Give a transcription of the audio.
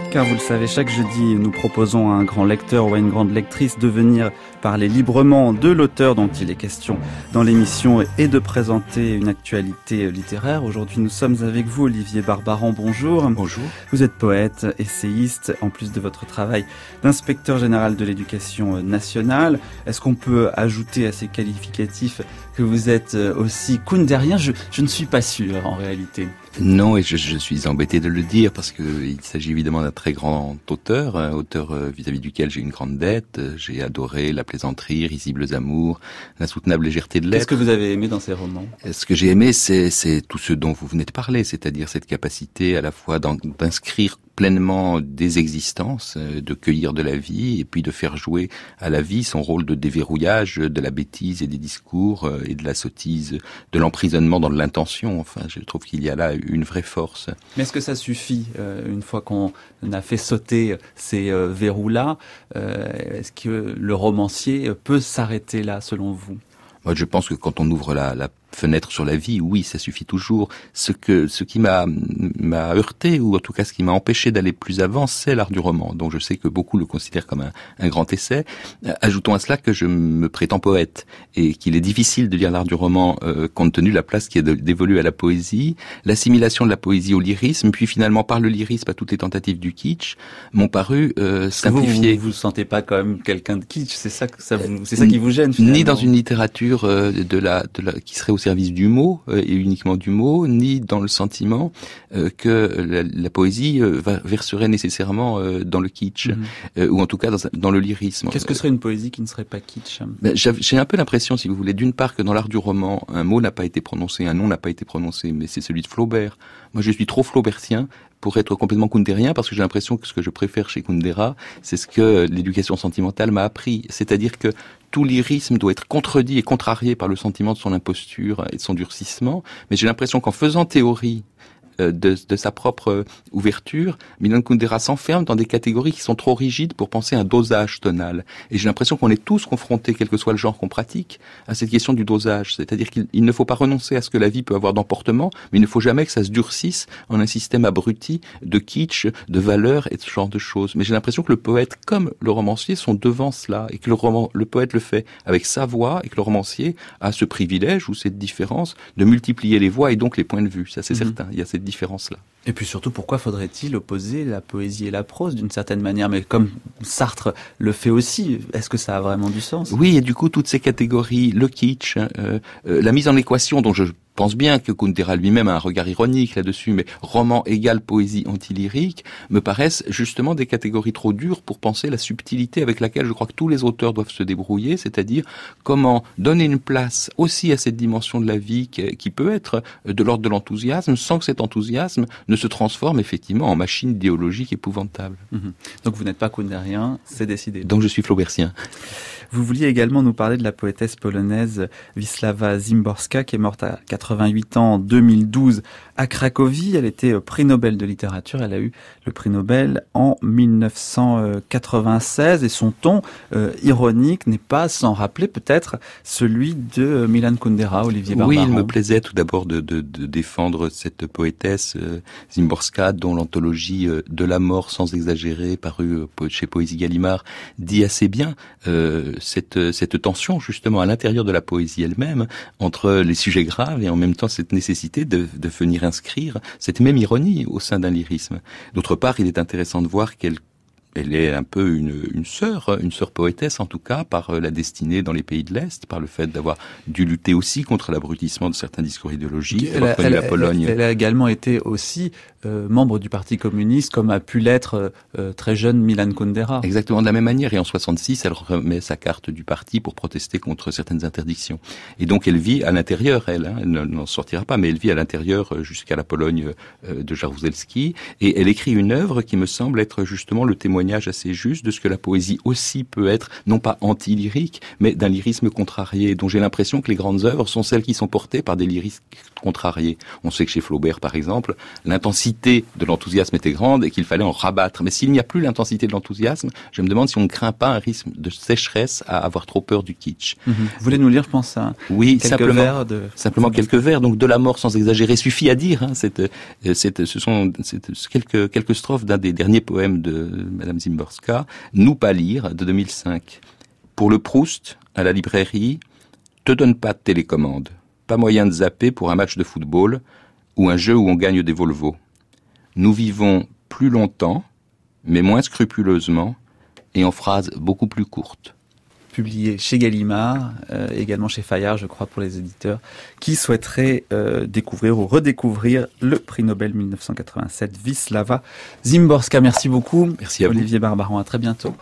Car vous le savez, chaque jeudi, nous proposons à un grand lecteur ou à une grande lectrice de venir parler librement de l'auteur dont il est question dans l'émission et de présenter une actualité littéraire. Aujourd'hui, nous sommes avec vous, Olivier Barbaran. Bonjour. Bonjour. Vous êtes poète, essayiste, en plus de votre travail d'inspecteur général de l'éducation nationale. Est-ce qu'on peut ajouter à ces qualificatifs que vous êtes aussi kundérien? Je ne suis pas sûr, en réalité. Non, et je suis embêté de le dire parce que il s'agit évidemment d'un très grand auteur, un auteur vis-à-vis duquel j'ai une grande dette. J'ai adoré La plaisanterie, Risibles amours, L'insoutenable légèreté de l'être. Qu'est-ce que vous avez aimé dans ces romans? Ce que j'ai aimé, c'est tout ce dont vous venez de parler, c'est-à-dire cette capacité à la fois d'inscrire pleinement des existences, de cueillir de la vie et puis de faire jouer à la vie son rôle de déverrouillage de la bêtise et des discours et de la sottise, de l'emprisonnement dans de l'intention. Enfin, je trouve qu'il y a là une vraie force. Mais est-ce que ça suffit une fois qu'on a fait sauter ces verrous-là? Est-ce que le romancier peut s'arrêter là, selon vous? Moi, je pense que quand on ouvre la fenêtre sur la vie, oui, ça suffit toujours. Ce qui m'a heurté, ou en tout cas ce qui m'a empêché d'aller plus avant, c'est l'art du roman, dont je sais que beaucoup le considèrent comme un grand essai. Ajoutons à cela que je me prétends poète, et qu'il est difficile de lire l'art du roman compte tenu de la place qui est dévolue à la poésie, l'assimilation de la poésie au lyrisme, puis finalement par le lyrisme à toutes les tentatives du kitsch, m'ont paru simplifiées. Vous sentez pas quand même quelqu'un de kitsch? C'est ça qui vous gêne finalement? Ni dans une littérature qui serait au service du mot et uniquement du mot, ni dans le sentiment que la poésie verserait nécessairement dans le kitsch, ou en tout cas dans le lyrisme. Qu'est-ce que serait une poésie qui ne serait pas kitsch? J'ai un peu l'impression, si vous voulez, d'une part que dans l'art du roman, un mot n'a pas été prononcé, un nom n'a pas été prononcé, mais c'est celui de Flaubert. Moi, je suis trop flaubertien pour être complètement kundérien, parce que j'ai l'impression que ce que je préfère chez Kundera, c'est ce que l'éducation sentimentale m'a appris. C'est-à-dire que tout lyrisme doit être contredit et contrarié par le sentiment de son imposture et de son durcissement. Mais j'ai l'impression qu'en faisant théorie de sa propre ouverture, Milan Kundera s'enferme dans des catégories qui sont trop rigides pour penser à un dosage tonal. Et j'ai l'impression qu'on est tous confrontés, quel que soit le genre qu'on pratique, à cette question du dosage. C'est-à-dire qu'il ne faut pas renoncer à ce que la vie peut avoir d'emportement, mais il ne faut jamais que ça se durcisse en un système abruti de kitsch, de valeurs et de ce genre de choses. Mais j'ai l'impression que le poète, comme le romancier, sont devant cela, et que le poète le fait avec sa voix, et que le romancier a ce privilège ou cette différence de multiplier les voix et donc les points de vue. Ça, c'est certain. Il y a cette différence-là. Et puis surtout, pourquoi faudrait-il opposer la poésie et la prose d'une certaine manière? Mais comme Sartre le fait aussi, est-ce que ça a vraiment du sens? Oui, et du coup, toutes ces catégories, le kitsch, la mise en équation dont je pense bien que Kundera lui-même a un regard ironique là-dessus, mais roman égale poésie antilyrique, me paraissent justement des catégories trop dures pour penser la subtilité avec laquelle je crois que tous les auteurs doivent se débrouiller, c'est-à-dire comment donner une place aussi à cette dimension de la vie qui peut être de l'ordre de l'enthousiasme, sans que cet enthousiasme ne se transforme effectivement en machine idéologique épouvantable. Donc vous n'êtes pas kundérien, c'est décidé. Donc je suis flaubertien. Vous vouliez également nous parler de la poétesse polonaise Wisława Szymborska, qui est morte à 88 ans en 2012 à Cracovie. Elle était prix Nobel de littérature. Elle a eu le prix Nobel en 1996 et son ton ironique n'est pas sans rappeler peut-être celui de Milan Kundera, Olivier Barbaran. Oui, il me plaisait tout d'abord de défendre cette poétesse Szymborska, dont l'anthologie de la mort sans exagérer, parue chez Poésie Gallimard, dit assez bien cette tension justement à l'intérieur de la poésie elle-même entre les sujets graves et en même temps cette nécessité de venir inscrire cette même ironie au sein d'un lyrisme. D'autre part, il est intéressant de voir qu'elle est un peu une sœur poétesse en tout cas, par la destinée dans les pays de l'Est, par le fait d'avoir dû lutter aussi contre l'abrutissement de certains discours idéologiques. La Pologne. Elle a également été aussi membre du Parti communiste, comme a pu l'être très jeune Milan Kundera. Exactement de la même manière. Et en 66, elle remet sa carte du parti pour protester contre certaines interdictions. Et donc elle vit à l'intérieur, elle n'en sortira pas, mais elle vit à l'intérieur jusqu'à la Pologne de Jaruzelski. Et elle écrit une œuvre qui me semble être justement le témoignage assez juste de ce que la poésie aussi peut être, non pas anti-lyrique, mais d'un lyrisme contrarié, dont j'ai l'impression que les grandes œuvres sont celles qui sont portées par des lyrismes contrariés. On sait que chez Flaubert, par exemple, l'intensité l'intensité de l'enthousiasme était grande et qu'il fallait en rabattre. Mais s'il n'y a plus l'intensité de l'enthousiasme, je me demande si on ne craint pas un risque de sécheresse à avoir trop peur du kitsch. Vous voulez nous lire, je pense, oui, simplement quelques vers. Donc, de la mort sans exagérer suffit à dire. Ce sont quelques strophes d'un des derniers poèmes de Madame Szymborska, Nous pâlir, de 2005. Pour le Proust, à la librairie, te donne pas de télécommande. Pas moyen de zapper pour un match de football ou un jeu où on gagne des Volvo. Nous vivons plus longtemps, mais moins scrupuleusement et en phrases beaucoup plus courtes. Publié chez Gallimard, également chez Fayard, je crois, pour les éditeurs, qui souhaiteraient découvrir ou redécouvrir le prix Nobel 1987, Wisława Szymborska. Merci beaucoup. Merci à vous. Olivier Barbaran, à très bientôt.